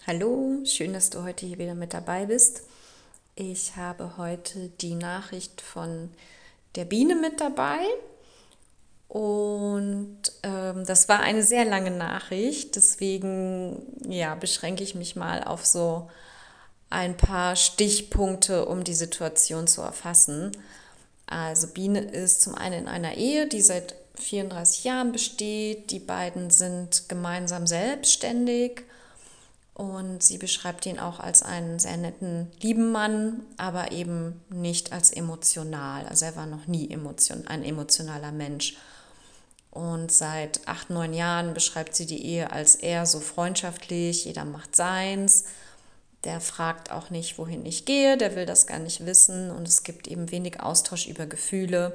Hallo, schön, dass du heute hier wieder mit dabei bist. Ich habe heute die Nachricht von der Biene mit dabei und das war eine sehr lange Nachricht, deswegen ja, beschränke ich mich mal auf so ein paar Stichpunkte, um die Situation zu erfassen. Also Biene ist zum einen in einer Ehe, die seit 34 Jahren besteht. Die beiden sind gemeinsam selbstständig. Und sie beschreibt ihn auch als einen sehr netten, lieben Mann, aber eben nicht als emotional. Also er war noch nie ein emotionaler Mensch. Und seit 8, 9 Jahren beschreibt sie die Ehe als eher so freundschaftlich, jeder macht seins. Der fragt auch nicht, wohin ich gehe, der will das gar nicht wissen. Und es gibt eben wenig Austausch über Gefühle.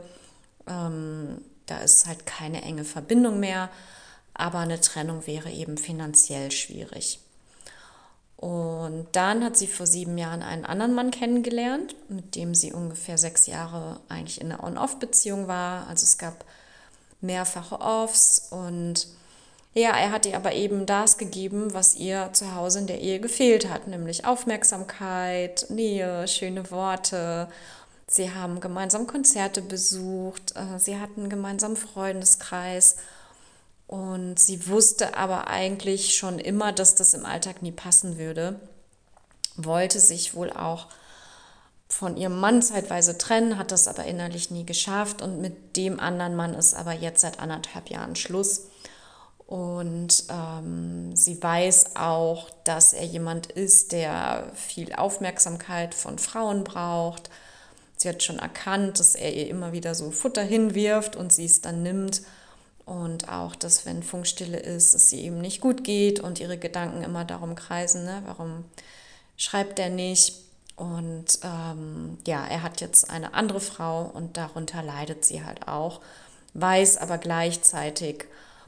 Da ist halt keine enge Verbindung mehr. Aber eine Trennung wäre eben finanziell schwierig. Und dann hat sie vor 7 Jahren einen anderen Mann kennengelernt, mit dem sie ungefähr 6 Jahre eigentlich in einer On-Off-Beziehung war. Also es gab mehrfache Offs und ja, er hat ihr aber eben das gegeben, was ihr zu Hause in der Ehe gefehlt hat, nämlich Aufmerksamkeit, Nähe, schöne Worte. Sie haben gemeinsam Konzerte besucht, sie hatten einen gemeinsamen Freundeskreis und sie wusste aber eigentlich schon immer, dass das im Alltag nie passen würde, wollte sich wohl auch von ihrem Mann zeitweise trennen, hat das aber innerlich nie geschafft und mit dem anderen Mann ist aber jetzt seit 1,5 Jahren Schluss. Und sie weiß auch, dass er jemand ist, der viel Aufmerksamkeit von Frauen braucht. Sie hat schon erkannt, dass er ihr immer wieder so Futter hinwirft und sie es dann nimmt. Und auch, dass wenn Funkstille ist, es ihr eben nicht gut geht und ihre Gedanken immer darum kreisen, ne? Warum schreibt er nicht? Und ja, er hat jetzt eine andere Frau und darunter leidet sie halt auch, weiß aber gleichzeitig,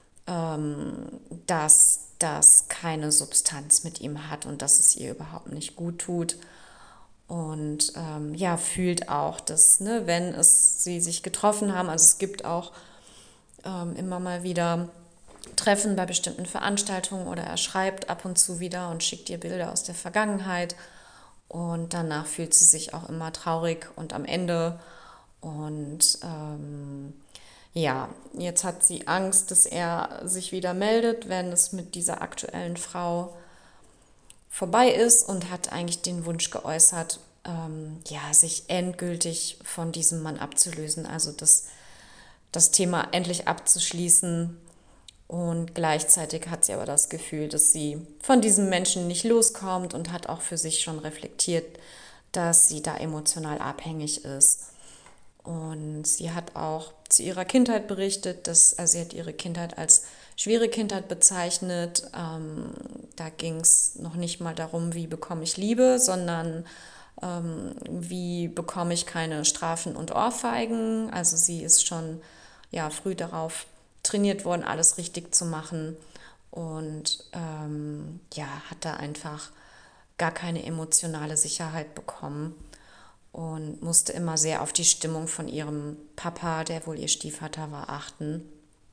dass das keine Substanz mit ihm hat und dass es ihr überhaupt nicht gut tut. Und ja, fühlt auch, dass, ne, wenn sie sich getroffen haben, also es gibt auch immer mal wieder Treffen bei bestimmten Veranstaltungen oder er schreibt ab und zu wieder und schickt ihr Bilder aus der Vergangenheit. Und danach fühlt sie sich auch immer traurig und am Ende. Und ja, jetzt hat sie Angst, dass er sich wieder meldet, wenn es mit dieser aktuellen Frau vorbei ist und hat eigentlich den Wunsch geäußert, ja, sich endgültig von diesem Mann abzulösen. Also das Thema endlich abzuschließen. Und gleichzeitig hat sie aber das Gefühl, dass sie von diesem Menschen nicht loskommt und hat auch für sich schon reflektiert, dass sie da emotional abhängig ist. Und sie hat auch zu ihrer Kindheit berichtet, also sie hat ihre Kindheit als schwere Kindheit bezeichnet. Da ging es noch nicht mal darum, wie bekomme ich Liebe, sondern wie bekomme ich keine Strafen und Ohrfeigen. Also sie ist schon ja, früh darauf trainiert worden, alles richtig zu machen und ja, hat da einfach gar keine emotionale Sicherheit bekommen und musste immer sehr auf die Stimmung von ihrem Papa, der wohl ihr Stiefvater war, achten.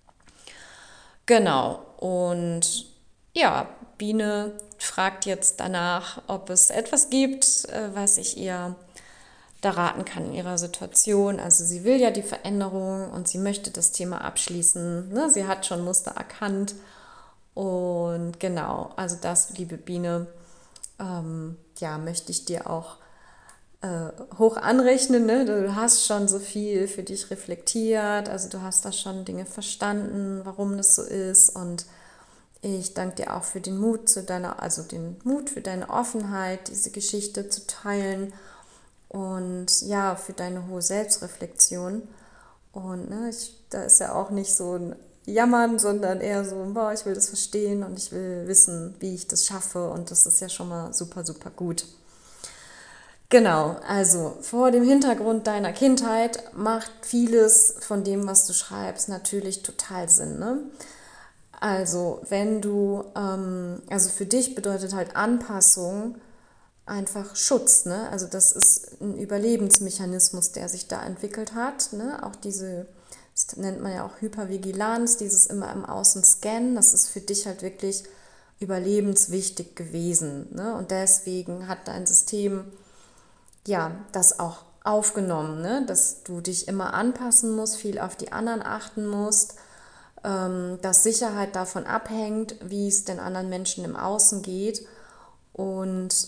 Genau, und ja, Biene fragt jetzt danach, ob es etwas gibt, was ich ihr da raten kann in ihrer Situation. Also sie will ja die Veränderung und sie möchte das Thema abschließen. Ne? Sie hat schon Muster erkannt. Und genau, also das, liebe Biene, ja, möchte ich dir auch hoch anrechnen. Ne? Du hast schon so viel für dich reflektiert. Also du hast da schon Dinge verstanden, warum das so ist. Und ich danke dir auch für den Mut also den Mut für deine Offenheit, diese Geschichte zu teilen und ja, für deine hohe Selbstreflexion. Und ne, da ist ja auch nicht so ein Jammern, sondern eher so, boah, ich will das verstehen und ich will wissen, wie ich das schaffe. Und das ist ja schon mal super, super gut. Genau, also vor dem Hintergrund deiner Kindheit macht vieles von dem, was du schreibst, natürlich total Sinn. Ne? Also wenn also für dich bedeutet halt Anpassung einfach Schutz, ne? Also das ist ein Überlebensmechanismus, der sich da entwickelt hat, ne? Auch das nennt man ja auch Hypervigilanz, dieses immer im Außen scannen, das ist für dich halt wirklich überlebenswichtig gewesen. Ne? Und deswegen hat dein System ja das auch aufgenommen, ne? Dass du dich immer anpassen musst, viel auf die anderen achten musst, dass Sicherheit davon abhängt, wie es den anderen Menschen im Außen geht. Und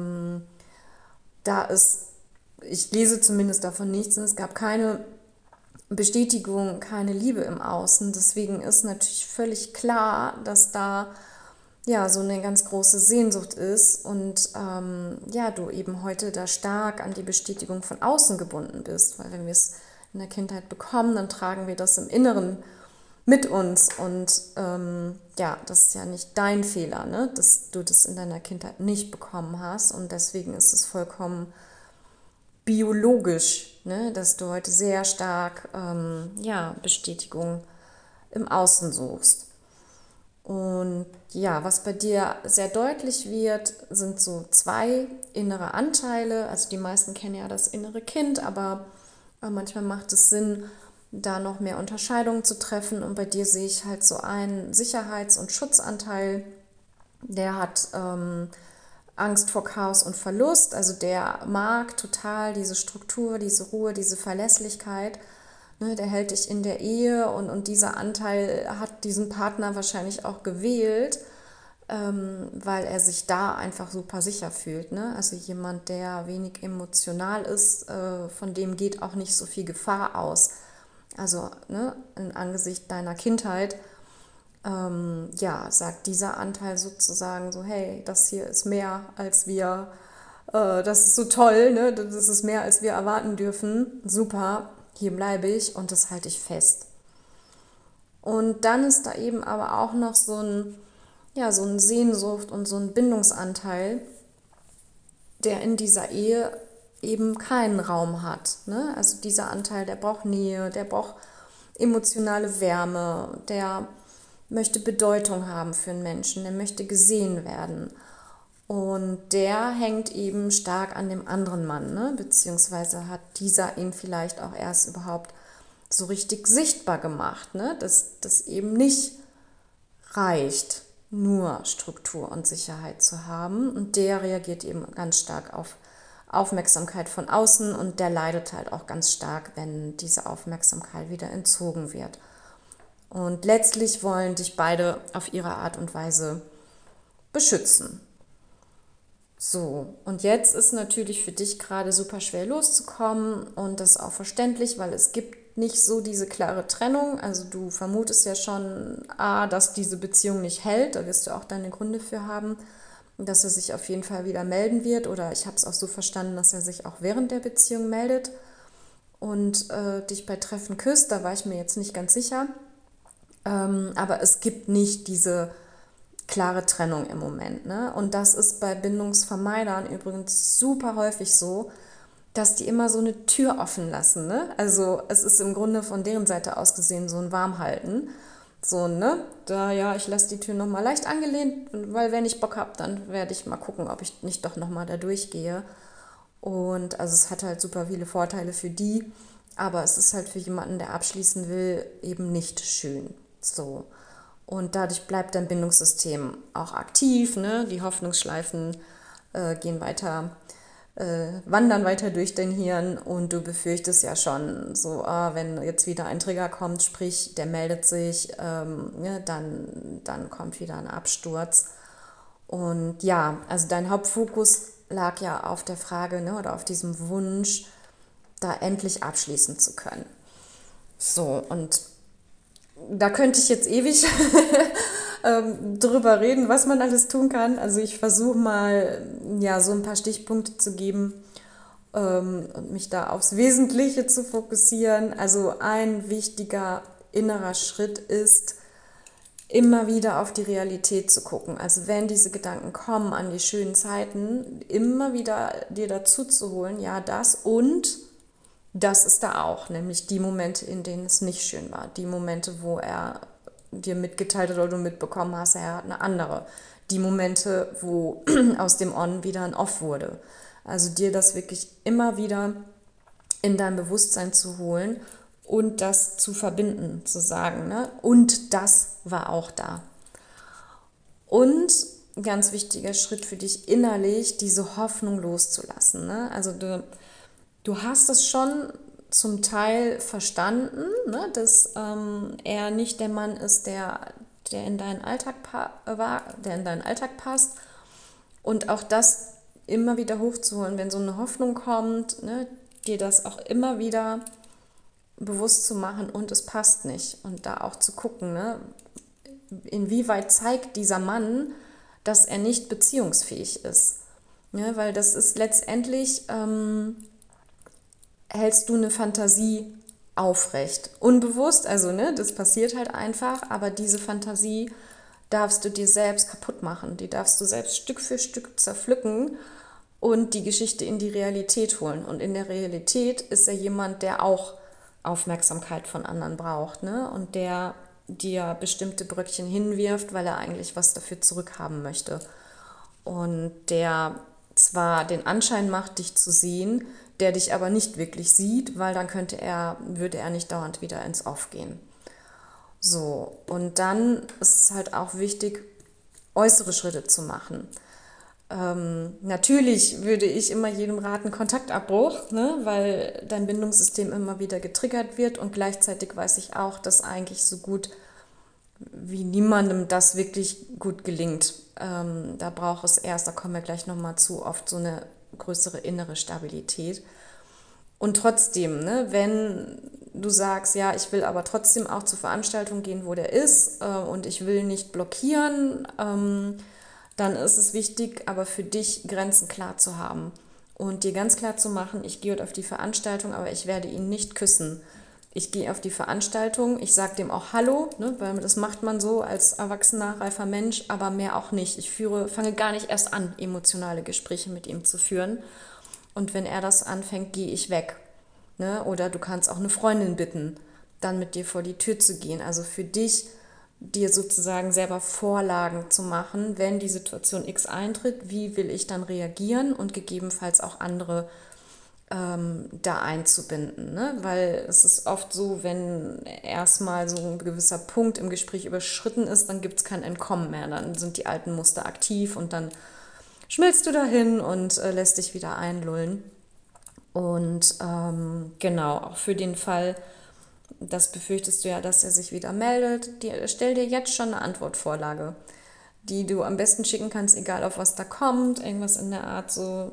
da ist, ich lese zumindest davon nichts, und es gab keine Bestätigung, keine Liebe im Außen. Deswegen ist natürlich völlig klar, dass da ja so eine ganz große Sehnsucht ist und ja, du eben heute da stark an die Bestätigung von außen gebunden bist. Weil wenn wir es in der Kindheit bekommen, dann tragen wir das im Inneren mit uns. Und ja, das ist ja nicht dein Fehler, ne? Dass du das in deiner Kindheit nicht bekommen hast. Und deswegen ist es vollkommen biologisch, ne? Dass du heute sehr stark ja, Bestätigung im Außen suchst. Und ja, was bei dir sehr deutlich wird, sind so zwei innere Anteile. Also die meisten kennen ja das innere Kind, aber manchmal macht es Sinn, da noch mehr Unterscheidungen zu treffen. Und bei dir sehe ich halt so einen Sicherheits- und Schutzanteil, der hat Angst vor Chaos und Verlust. Also der mag total diese Struktur, diese Ruhe, diese Verlässlichkeit. Ne, der hält dich in der Ehe und dieser Anteil hat diesen Partner wahrscheinlich auch gewählt, weil er sich da einfach super sicher fühlt. Ne? Also jemand, der wenig emotional ist, von dem geht auch nicht so viel Gefahr aus. Also ne, im Angesicht deiner Kindheit, ja, sagt dieser Anteil sozusagen so, hey, das hier ist mehr als wir, das ist so toll, ne? Das ist mehr als wir erwarten dürfen, super, hier bleibe ich und das halte ich fest. Und dann ist da eben aber auch noch ja, so ein Sehnsucht und so ein Bindungsanteil, der in dieser Ehe eben keinen Raum hat. Ne? Also dieser Anteil, der braucht Nähe, der braucht emotionale Wärme, der möchte Bedeutung haben für einen Menschen, der möchte gesehen werden. Und der hängt eben stark an dem anderen Mann, ne? Beziehungsweise hat dieser ihn vielleicht auch erst überhaupt so richtig sichtbar gemacht, ne? Dass das eben nicht reicht, nur Struktur und Sicherheit zu haben. Und der reagiert eben ganz stark auf Aufmerksamkeit von außen und der leidet halt auch ganz stark, wenn diese Aufmerksamkeit wieder entzogen wird. Und letztlich wollen dich beide auf ihre Art und Weise beschützen. So, und jetzt ist natürlich für dich gerade super schwer loszukommen und das ist auch verständlich, weil es gibt nicht so diese klare Trennung. Also du vermutest ja schon, dass diese Beziehung nicht hält, da wirst du auch deine Gründe für haben, dass er sich auf jeden Fall wieder melden wird, oder ich habe es auch so verstanden, dass er sich auch während der Beziehung meldet und dich bei Treffen küsst, da war ich mir jetzt nicht ganz sicher. Aber es gibt nicht diese klare Trennung im Moment. Ne? Und das ist bei Bindungsvermeidern übrigens super häufig so, dass die immer so eine Tür offen lassen. Ne? Also es ist im Grunde von deren Seite aus gesehen so ein Warmhalten. So, ne? Da, ja, ich lasse die Tür nochmal leicht angelehnt, weil wenn ich Bock habe, dann werde ich mal gucken, ob ich nicht doch nochmal da durchgehe. Und also es hat halt super viele Vorteile für die, aber es ist halt für jemanden, der abschließen will, eben nicht schön. So. Und dadurch bleibt dein Bindungssystem auch aktiv, ne? Die Hoffnungsschleifen gehen weiter, wandern weiter durch dein Hirn und du befürchtest ja schon, so, wenn jetzt wieder ein Trigger kommt, sprich, der meldet sich, ja, dann kommt wieder ein Absturz. Und ja, also dein Hauptfokus lag ja auf der Frage, ne, oder auf diesem Wunsch, da endlich abschließen zu können. So, und da könnte ich jetzt ewig drüber reden, was man alles tun kann. Also ich versuche mal, ja, so ein paar Stichpunkte zu geben und mich da aufs Wesentliche zu fokussieren. Also ein wichtiger innerer Schritt ist, immer wieder auf die Realität zu gucken. Also wenn diese Gedanken kommen an die schönen Zeiten, immer wieder dir dazu zu holen, ja, das und das ist da auch, nämlich die Momente, in denen es nicht schön war. Die Momente, wo er dir mitgeteilt hat oder du mitbekommen hast, er hat eine andere. Die Momente, wo aus dem On wieder ein Off wurde. Also dir das wirklich immer wieder in dein Bewusstsein zu holen und das zu verbinden, zu sagen, ne? Und das war auch da. Und ein ganz wichtiger Schritt für dich innerlich, diese Hoffnung loszulassen. Ne? Also du hast es schon zum Teil verstanden, ne? Dass er nicht der Mann ist, der in deinen Alltag der in deinen Alltag passt. Und auch das immer wieder hochzuholen, wenn so eine Hoffnung kommt, ne? Dir das auch immer wieder bewusst zu machen und es passt nicht. Und da auch zu gucken, ne? Inwieweit zeigt dieser Mann, dass er nicht beziehungsfähig ist. Ja, weil das ist letztendlich, hältst du eine Fantasie aufrecht. Unbewusst, also ne, das passiert halt einfach, aber diese Fantasie darfst du dir selbst kaputt machen. Die darfst du selbst Stück für Stück zerpflücken und die Geschichte in die Realität holen. Und in der Realität ist er jemand, der auch Aufmerksamkeit von anderen braucht, ne? Und der dir bestimmte Bröckchen hinwirft, weil er eigentlich was dafür zurückhaben möchte. Und der zwar den Anschein macht, dich zu sehen, der dich aber nicht wirklich sieht, weil dann würde er nicht dauernd wieder ins Off gehen. So, und dann ist es halt auch wichtig, äußere Schritte zu machen. Natürlich würde ich immer jedem raten, Kontaktabbruch, ne, weil dein Bindungssystem immer wieder getriggert wird und gleichzeitig weiß ich auch, dass eigentlich so gut wie niemandem das wirklich gut gelingt. Da braucht es erst, da kommen wir gleich nochmal zu, oft so eine größere innere Stabilität. Und trotzdem, ne, wenn du sagst, ja, ich will aber trotzdem auch zur Veranstaltung gehen, wo der ist und ich will nicht blockieren, dann ist es wichtig, aber für dich Grenzen klar zu haben und dir ganz klar zu machen, ich gehe heute auf die Veranstaltung, aber ich werde ihn nicht küssen. Ich gehe auf die Veranstaltung, ich sage dem auch Hallo, ne, weil das macht man so als erwachsener, reifer Mensch, aber mehr auch nicht. Fange gar nicht erst an, emotionale Gespräche mit ihm zu führen. Und wenn er das anfängt, gehe ich weg. Ne? Oder du kannst auch eine Freundin bitten, dann mit dir vor die Tür zu gehen. Also für dich, dir sozusagen selber Vorlagen zu machen, wenn die Situation X eintritt, wie will ich dann reagieren und gegebenenfalls auch andere da einzubinden. Ne? Weil es ist oft so, wenn erstmal so ein gewisser Punkt im Gespräch überschritten ist, dann gibt es kein Entkommen mehr. Dann sind die alten Muster aktiv und dann schmilzt du dahin und lässt dich wieder einlullen. Und genau, auch für den Fall, das befürchtest du ja, dass er sich wieder meldet, stell dir jetzt schon eine Antwortvorlage, die du am besten schicken kannst, egal auf was da kommt. Irgendwas in der Art so,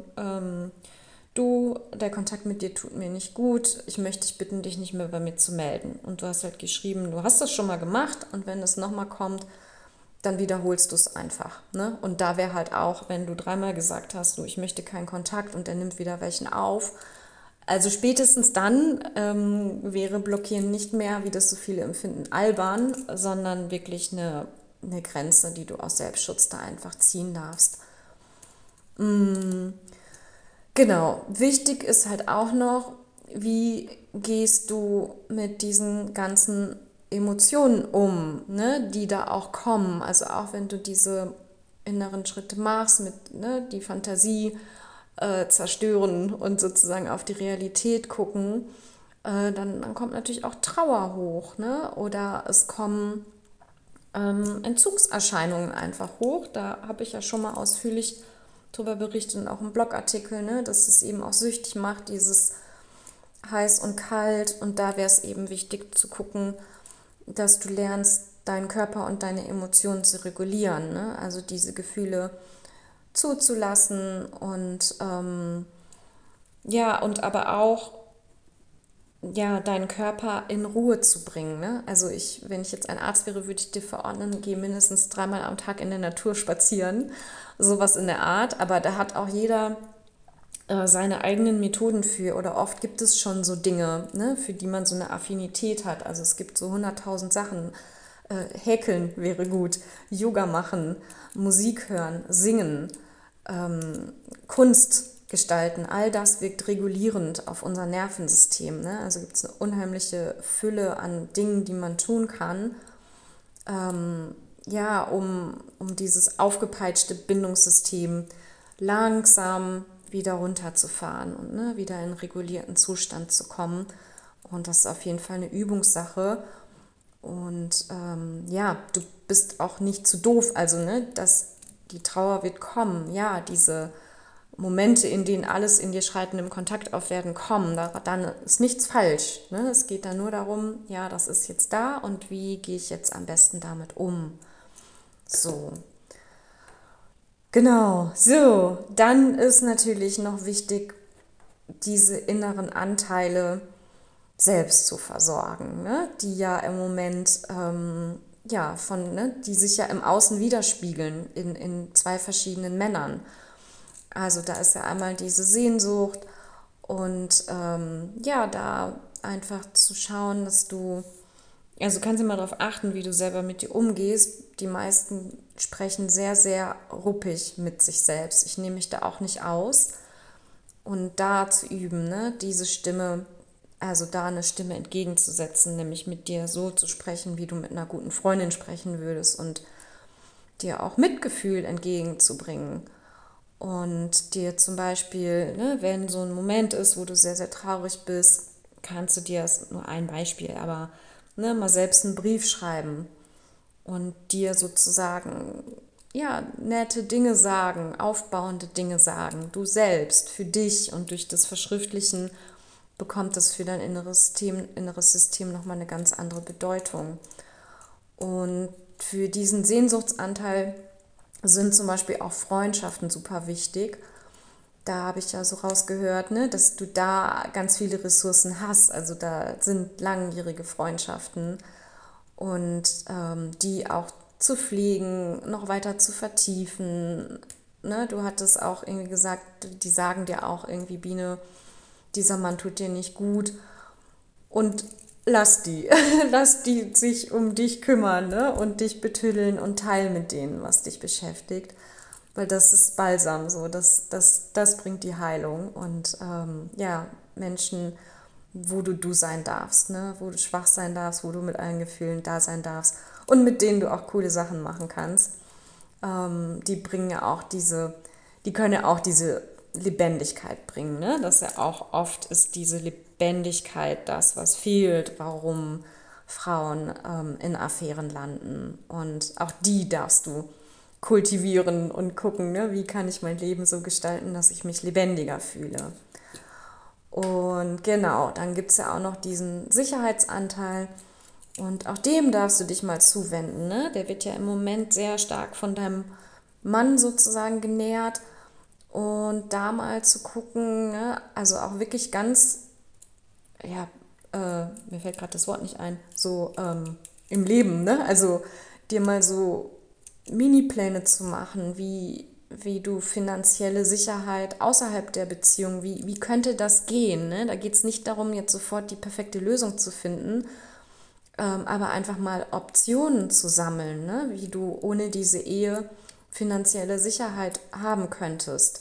du, der Kontakt mit dir tut mir nicht gut, ich möchte dich bitten, dich nicht mehr bei mir zu melden. Und du hast halt geschrieben, du hast das schon mal gemacht und wenn es nochmal kommt, dann wiederholst du es einfach. Ne? Und da wäre halt auch, wenn du 3-mal gesagt hast, du, ich möchte keinen Kontakt und der nimmt wieder welchen auf. Also spätestens dann wäre Blockieren nicht mehr, wie das so viele empfinden, albern, sondern wirklich eine Grenze, die du aus Selbstschutz da einfach ziehen darfst. Genau, wichtig ist halt auch noch, wie gehst du mit diesen ganzen Emotionen um, ne, die da auch kommen. Also auch wenn du diese inneren Schritte machst, mit ne, die Fantasie zerstören und sozusagen auf die Realität gucken, dann kommt natürlich auch Trauer hoch, ne? Oder es kommen Entzugserscheinungen einfach hoch. Da habe ich ja schon mal ausführlich darüber berichtet und auch im Blogartikel, ne, dass es eben auch süchtig macht, dieses heiß und kalt. Und da wäre es eben wichtig zu gucken, dass du lernst, deinen Körper und deine Emotionen zu regulieren. Ne? Also diese Gefühle zuzulassen und ja, und aber auch ja, deinen Körper in Ruhe zu bringen. Ne? Also wenn ich jetzt ein Arzt wäre, würde ich dir verordnen, geh mindestens 3-mal am Tag in der Natur spazieren. Sowas in der Art. Aber da hat auch jeder seine eigenen Methoden für. Oder oft gibt es schon so Dinge, ne, für die man so eine Affinität hat. Also es gibt so 100.000 Sachen. Häkeln wäre gut, Yoga machen, Musik hören, singen, Kunst gestalten, all das wirkt regulierend auf unser Nervensystem. Ne? Also gibt es eine unheimliche Fülle an Dingen, die man tun kann, ja, um dieses aufgepeitschte Bindungssystem langsam wieder runterzufahren und ne, wieder in einen regulierten Zustand zu kommen. Und das ist auf jeden Fall eine Übungssache. Und ja, du bist auch nicht zu doof, also ne, die Trauer wird kommen, ja, diese Momente, in denen alles in dir schreit und im Kontakt aufwerden, kommen, dann ist nichts falsch. Ne? Es geht dann nur darum, ja, das ist jetzt da und wie gehe ich jetzt am besten damit um. So, genau. So, dann ist natürlich noch wichtig, diese inneren Anteile selbst zu versorgen, ne? Die ja im Moment, die sich ja im Außen widerspiegeln in zwei verschiedenen Männern. Also da ist ja einmal diese Sehnsucht und ja, da einfach zu schauen, dass du, also kannst du mal darauf achten, wie du selber mit dir umgehst. Die meisten sprechen sehr, sehr ruppig mit sich selbst. Ich nehme mich da auch nicht aus. Und da zu üben, ne, diese Stimme, also da eine Stimme entgegenzusetzen, nämlich mit dir so zu sprechen, wie du mit einer guten Freundin sprechen würdest und dir auch Mitgefühl entgegenzubringen. Und dir zum Beispiel, ne, wenn so ein Moment ist, wo du sehr, sehr traurig bist, kannst du dir, das ist nur ein Beispiel, aber ne, mal selbst einen Brief schreiben und dir sozusagen, ja, nette Dinge sagen, aufbauende Dinge sagen, du selbst, für dich, und durch das Verschriftlichen bekommt das für dein inneres System nochmal eine ganz andere Bedeutung. Und für diesen Sehnsuchtsanteil sind zum Beispiel auch Freundschaften super wichtig. Da habe ich ja so rausgehört, ne, dass du da ganz viele Ressourcen hast. Also da sind langjährige Freundschaften und die auch zu pflegen, noch weiter zu vertiefen. Ne, du hattest auch irgendwie gesagt, die sagen dir auch irgendwie, Biene, dieser Mann tut dir nicht gut. Und lass die, lass die sich um dich kümmern, ne? Und dich betüddeln und teil mit denen, was dich beschäftigt. Weil das ist Balsam, so, das bringt die Heilung. Und ja, Menschen, wo du sein darfst, ne? Wo du schwach sein darfst, wo du mit allen Gefühlen da sein darfst und mit denen du auch coole Sachen machen kannst. Die bringen ja auch die können ja auch diese Lebendigkeit bringen, ne? Dass ja auch oft ist diese Lebendigkeit das, was fehlt, warum Frauen in Affären landen. Und auch die darfst du kultivieren und gucken, ne? Wie kann ich mein Leben so gestalten, dass ich mich lebendiger fühle. Und genau, dann gibt es ja auch noch diesen Sicherheitsanteil. Und auch dem darfst du dich mal zuwenden. Ne? Der wird ja im Moment sehr stark von deinem Mann sozusagen genährt. Und da mal zu gucken, ne? Also auch wirklich ganz, ja, mir fällt gerade das Wort nicht ein, so im Leben, ne? Also dir mal so Mini-Pläne zu machen, wie du finanzielle Sicherheit außerhalb der Beziehung, wie könnte das gehen? Ne? Da geht es nicht darum, jetzt sofort die perfekte Lösung zu finden, aber einfach mal Optionen zu sammeln, ne? Wie du ohne diese Ehe finanzielle Sicherheit haben könntest.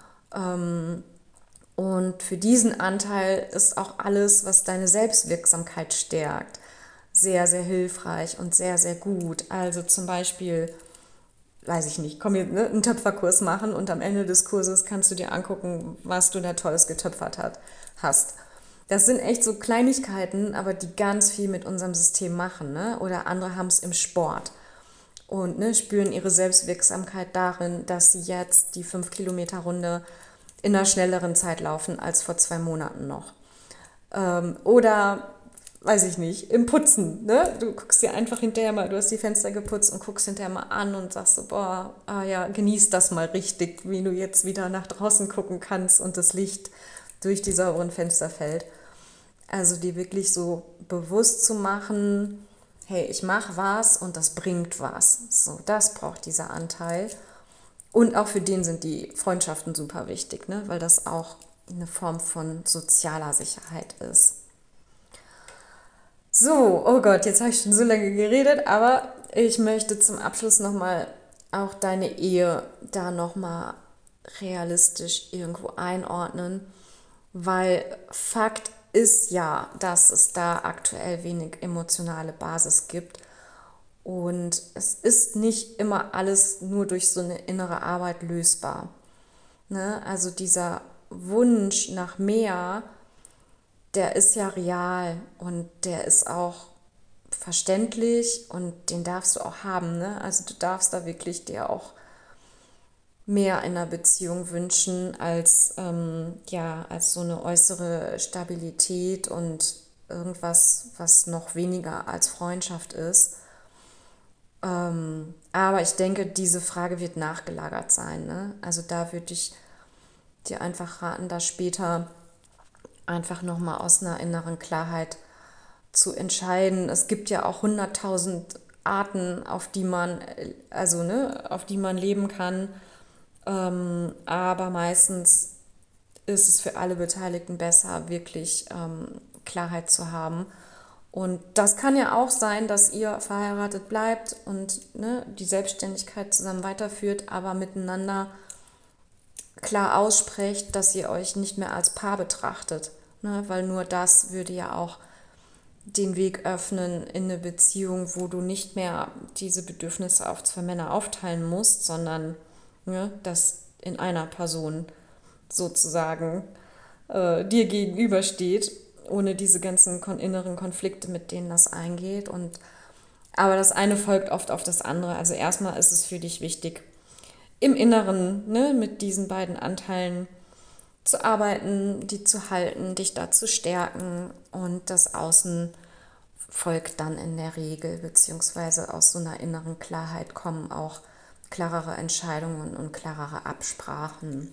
Und für diesen Anteil ist auch alles, was deine Selbstwirksamkeit stärkt, sehr, sehr hilfreich und sehr, sehr gut. Also zum Beispiel, weiß ich nicht, komm jetzt, ne, einen Töpferkurs machen und am Ende des Kurses kannst du dir angucken, was du da Tolles getöpfert hast. Das sind echt so Kleinigkeiten, aber die ganz viel mit unserem System machen. Ne? Oder andere haben es im Sport und ne, spüren ihre Selbstwirksamkeit darin, dass sie jetzt die 5 Kilometer Runde in einer schnelleren Zeit laufen als vor 2 Monaten noch. Oder, weiß ich nicht, im Putzen. Ne? Du guckst dir einfach hinterher mal, du hast die Fenster geputzt und guckst hinterher mal an und sagst so, boah, ja, genieß das mal richtig, wie du jetzt wieder nach draußen gucken kannst und das Licht durch die sauberen Fenster fällt. Also dir wirklich so bewusst zu machen, hey, ich mache was und das bringt was. So, das braucht dieser Anteil. Und auch für den sind die Freundschaften super wichtig, ne? Weil das auch eine Form von sozialer Sicherheit ist. So, oh Gott, jetzt habe ich schon so lange geredet, aber ich möchte zum Abschluss nochmal auch deine Ehe da nochmal realistisch irgendwo einordnen, weil Fakt ist ja, dass es da aktuell wenig emotionale Basis gibt. Und es ist nicht immer alles nur durch so eine innere Arbeit lösbar. Ne? Also dieser Wunsch nach mehr, der ist ja real und der ist auch verständlich und den darfst du auch haben, ne? Also du darfst da wirklich dir auch mehr in einer Beziehung wünschen als, ja, als so eine äußere Stabilität und irgendwas, was noch weniger als Freundschaft ist. Aber ich denke, diese Frage wird nachgelagert sein. Ne? Also da würde ich dir einfach raten, da später einfach nochmal aus einer inneren Klarheit zu entscheiden. Es gibt ja auch 100.000 Arten, auf die man, also ne, auf die man leben kann. Aber meistens ist es für alle Beteiligten besser, wirklich Klarheit zu haben. Und das kann ja auch sein, dass ihr verheiratet bleibt und ne, die Selbstständigkeit zusammen weiterführt, aber miteinander klar aussprecht, dass ihr euch nicht mehr als Paar betrachtet. Ne? Weil nur das würde ja auch den Weg öffnen in eine Beziehung, wo du nicht mehr diese Bedürfnisse auf zwei Männer aufteilen musst, sondern ne, das in einer Person sozusagen dir gegenübersteht, ohne diese ganzen inneren Konflikte, mit denen das eingeht. Aber das eine folgt oft auf das andere. Also erstmal ist es für dich wichtig, im Inneren ne, mit diesen beiden Anteilen zu arbeiten, die zu halten, dich da zu stärken und das Außen folgt dann in der Regel, beziehungsweise aus so einer inneren Klarheit kommen auch klarere Entscheidungen und klarere Absprachen.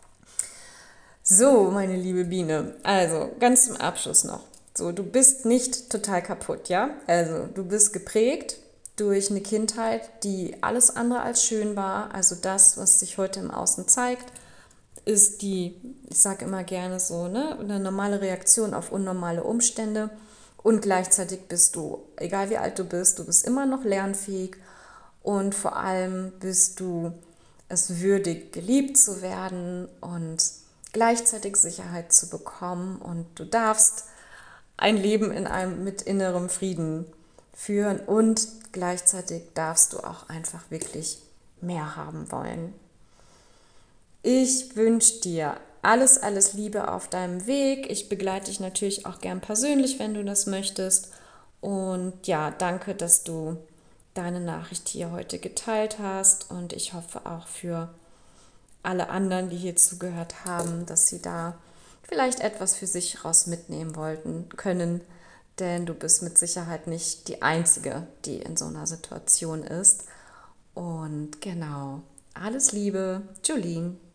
So, meine liebe Biene, also ganz zum Abschluss noch. So, du bist nicht total kaputt, ja? Also, du bist geprägt durch eine Kindheit, die alles andere als schön war. Also das, was sich heute im Außen zeigt, ist die, ich sage immer gerne so, ne, eine normale Reaktion auf unnormale Umstände. Und gleichzeitig bist du, egal wie alt du bist immer noch lernfähig und vor allem bist du es würdig, geliebt zu werden und gleichzeitig Sicherheit zu bekommen und du darfst ein Leben in einem mit innerem Frieden führen und gleichzeitig darfst du auch einfach wirklich mehr haben wollen. Ich wünsche dir alles, alles Liebe auf deinem Weg. Ich begleite dich natürlich auch gern persönlich, wenn du das möchtest. Und ja, danke, dass du deine Nachricht hier heute geteilt hast. Und ich hoffe auch für alle anderen, die hier zugehört haben, dass sie da vielleicht etwas für sich raus mitnehmen wollten können. Denn du bist mit Sicherheit nicht die Einzige, die in so einer Situation ist. Und genau, alles Liebe, Jolene.